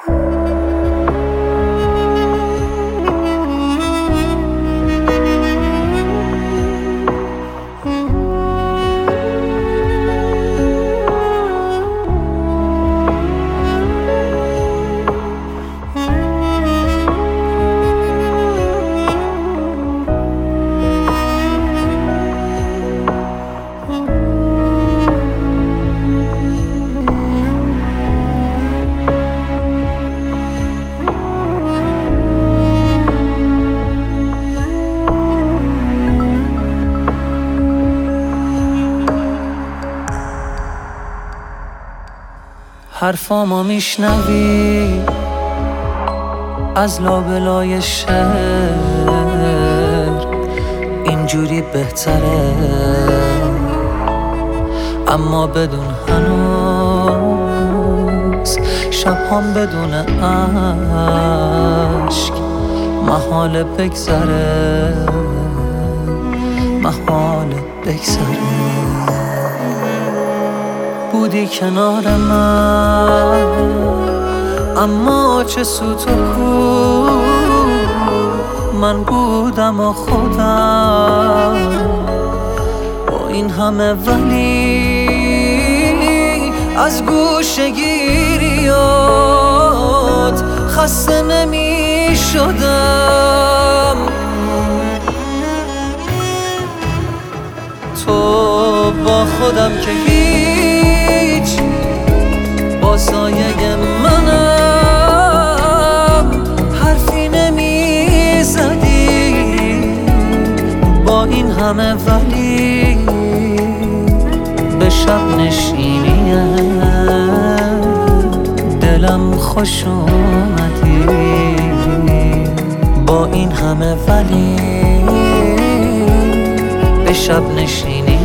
حرفامو میشنوی از لابلای شهر، اینجوری بهتره، اما بدون هنوز شبهام بدون عشق محال بگذره، محال بگذره. بودی کنار من اما چه سوت و کو، من بودم و خودم با این همه، ولی از گوشه‌گیریات خسته نمی شدم. تو با خودم که هیچ، با سایه منم حرفی نمی زدی با این همه، ولی به شب نشینی دلم خوش اومدی. با این همه ولی به شب نشینی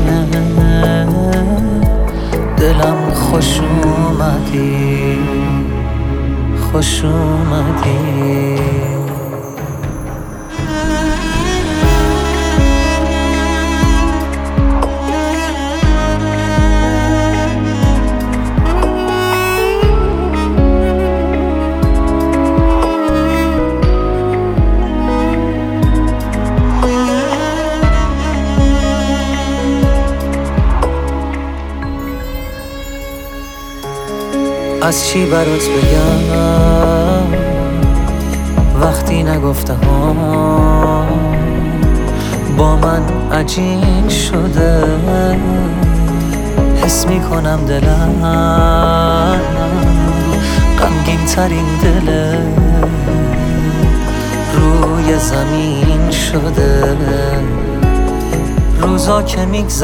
دلم خوش اومدی، خوش اومدی. از چی برات بگم وقتی نگفتم، با من عجین شده، حس میکنم دلم غمگین ترین دل روی زمین شده. روزا که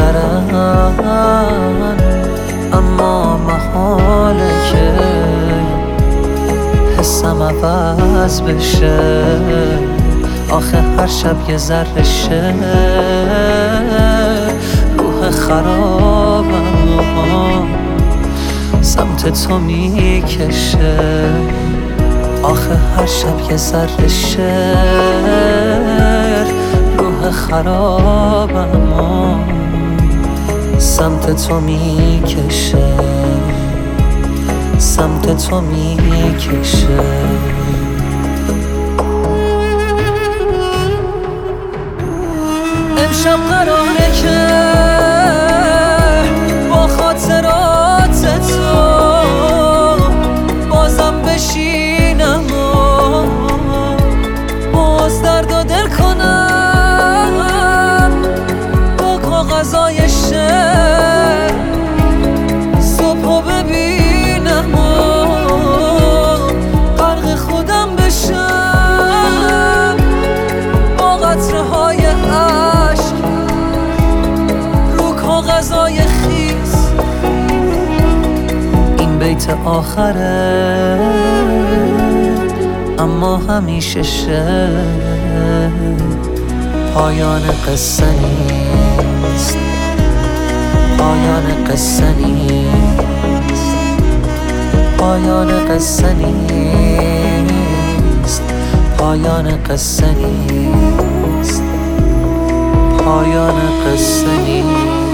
میگذرن اما محاله که حسم عوض بشه. آخه هر شب یه ذره شه روح خرابم سمت تو میکشه. آخه هر شب یه ذره شه روح خرابم سمت تو میکشه، سمت تو میکشه. امشب قراره که با خاطرات تو بازم بشینم و باز درد و دل کنم با کاغذای شعر. صبحو ببینم و غرق خودم بشم با قطره های عشق رو کاغذای خیس. این بیت آخره اما همیشه پایان قصه نیست، پایان قصه نیست، پایان قصه نیست، پایان قصه نیست، پایان قصه نیست.